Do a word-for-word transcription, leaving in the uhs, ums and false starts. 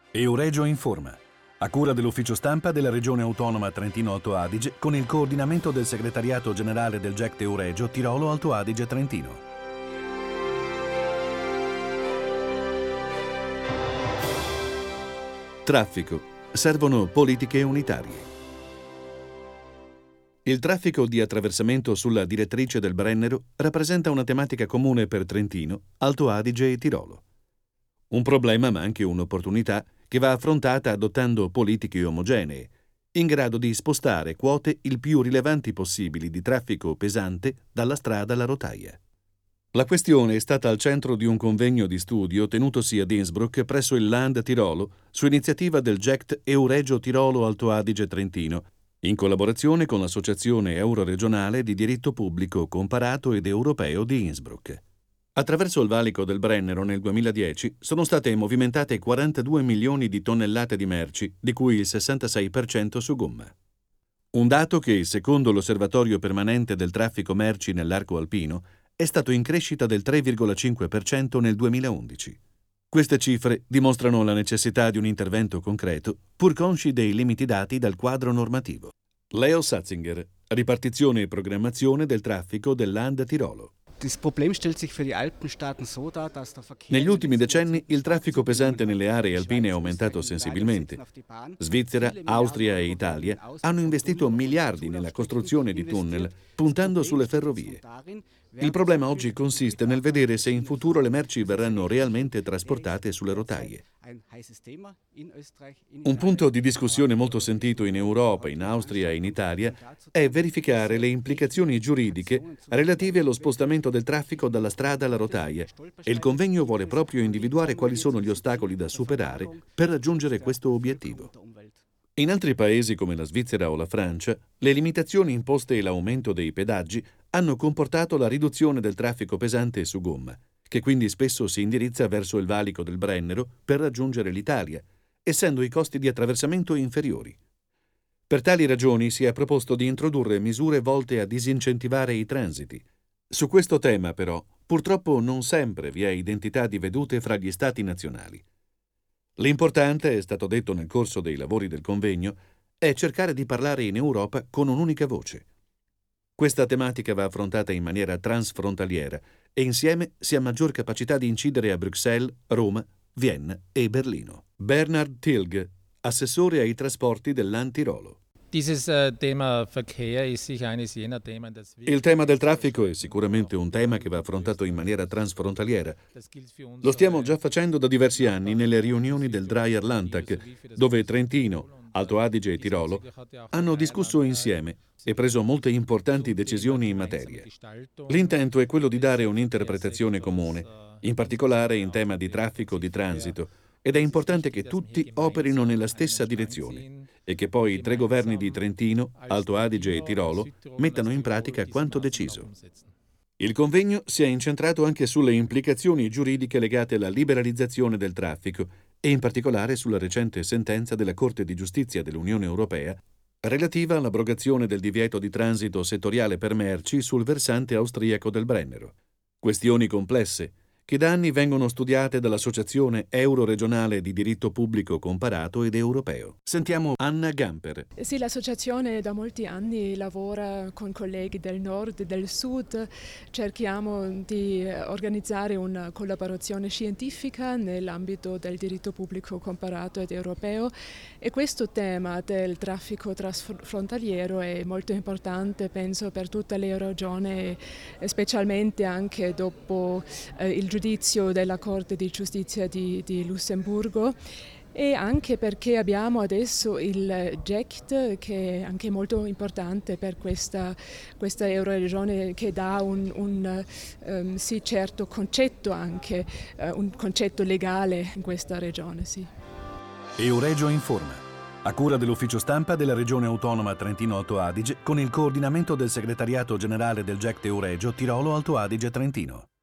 Euregio informa, a cura dell'ufficio stampa della Regione Autonoma Trentino-Alto Adige con il coordinamento del segretariato generale del G E C T Euregio Tirolo-Alto Adige-Trentino. Traffico. Servono politiche unitarie. Il traffico di attraversamento sulla direttrice del Brennero rappresenta una tematica comune per Trentino, Alto Adige e Tirolo. Un problema ma anche un'opportunità che va affrontata adottando politiche omogenee, in grado di spostare quote il più rilevanti possibili di traffico pesante dalla strada alla rotaia. La questione è stata al centro di un convegno di studio tenutosi ad Innsbruck presso il Land Tirolo su iniziativa del G E C T Euregio Tirolo Alto Adige Trentino, in collaborazione con l'Associazione Euroregionale di Diritto Pubblico Comparato ed Europeo di Innsbruck. Attraverso il valico del Brennero nel duemiladieci sono state movimentate quarantadue milioni di tonnellate di merci, di cui il sessantasei per cento su gomma. Un dato che, secondo l'Osservatorio permanente del traffico merci nell'arco alpino, è stato in crescita del tre virgola cinque per cento nel duemilaundici. Queste cifre dimostrano la necessità di un intervento concreto, pur consci dei limiti dati dal quadro normativo. Leo Satzinger, ripartizione e programmazione del traffico del Land Tirolo. Negli ultimi decenni il traffico pesante nelle aree alpine è aumentato sensibilmente. Svizzera, Austria e Italia hanno investito miliardi nella costruzione di tunnel, puntando sulle ferrovie. Il problema oggi consiste nel vedere se in futuro le merci verranno realmente trasportate sulle rotaie. Un punto di discussione molto sentito in Europa, in Austria e in Italia è verificare le implicazioni giuridiche relative allo spostamento del traffico dalla strada alla rotaia, e il convegno vuole proprio individuare quali sono gli ostacoli da superare per raggiungere questo obiettivo. In altri paesi come la Svizzera o la Francia, le limitazioni imposte e l'aumento dei pedaggi hanno comportato la riduzione del traffico pesante su gomma, che quindi spesso si indirizza verso il valico del Brennero per raggiungere l'Italia, essendo i costi di attraversamento inferiori. Per tali ragioni si è proposto di introdurre misure volte a disincentivare i transiti. Su questo tema, però, purtroppo non sempre vi è identità di vedute fra gli Stati nazionali. L'importante, è stato detto nel corso dei lavori del convegno, è cercare di parlare in Europa con un'unica voce. Questa tematica va affrontata in maniera transfrontaliera e insieme si ha maggior capacità di incidere a Bruxelles, Roma, Vienna e Berlino. Bernhard Tilg, assessore ai trasporti del Land Tirolo. Il tema del traffico è sicuramente un tema che va affrontato in maniera transfrontaliera. Lo stiamo già facendo da diversi anni nelle riunioni del Dreyer Landtag, dove Trentino, Alto Adige e Tirolo hanno discusso insieme e preso molte importanti decisioni in materia. L'intento è quello di dare un'interpretazione comune, in particolare in tema di traffico di transito, ed è importante che tutti operino nella stessa direzione e che poi i tre governi di Trentino, Alto Adige e Tirolo mettano in pratica quanto deciso. Il convegno si è incentrato anche sulle implicazioni giuridiche legate alla liberalizzazione del traffico e in particolare sulla recente sentenza della Corte di Giustizia dell'Unione Europea relativa all'abrogazione del divieto di transito settoriale per merci sul versante austriaco del Brennero. Questioni complesse che da anni vengono studiate dall'Associazione Euroregionale di Diritto Pubblico Comparato ed Europeo. Sentiamo Anna Gamper. Sì, l'associazione da molti anni lavora con colleghi del nord e del sud. Cerchiamo di organizzare una collaborazione scientifica nell'ambito del diritto pubblico comparato ed europeo, e questo tema del traffico transfrontaliero è molto importante, penso, per tutta l'Eurozona, specialmente anche dopo eh, il giudizio della Corte di Giustizia di, di Lussemburgo, e anche perché abbiamo adesso il G E C T, che è anche molto importante per questa, questa Euroregione, che dà un, un um, sì, certo concetto anche, uh, un concetto legale in questa regione. Sì. Euregio informa, a cura dell'ufficio stampa della Regione Autonoma Trentino-Alto Adige con il coordinamento del segretariato generale del G E C T Euregio Tirolo-Alto Adige-Trentino.